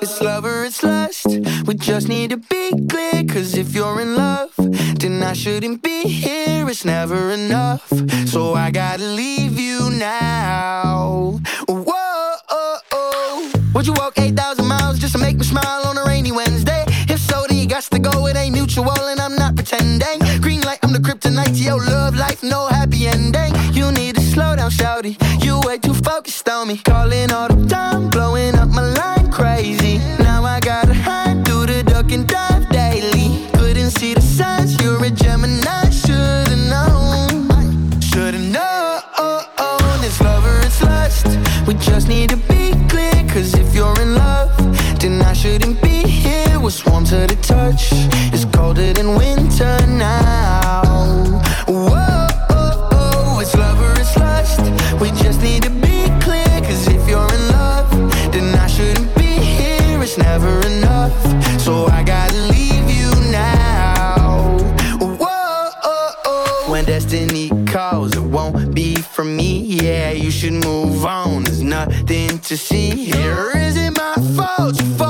It's love or it's lust. We just need to be clear. Cause if you're in love, then I shouldn't be here. It's never enough. So I gotta leave you now. Whoa, oh, oh. Would you walk 8,000 miles just to make me smile on a rainy Wednesday? If so, then you got to go. It ain't mutual and I'm not pretending. Green light, I'm the kryptonite to your love life. No happy ending. You need to slow down, shawty. You way too focused on me. Calling all the time, blowing up my line crazy. Now I gotta hide, do the duck and dive daily. Couldn't see the signs, you're a Gemini. Should've known, should've known. It's love or it's lust. We just need to be clear. Cause if you're in love, then I shouldn't be here. What's warm to the touch is colder than winter now. Whoa, it's love or it's lust. We just need to be clear. Cause if you're in love, then I shouldn't be here. It's never enough. So I gotta leave you now. Whoa, when destiny calls, it won't be from me. Yeah, you should move on. There's nothing to see here. Is it my fault?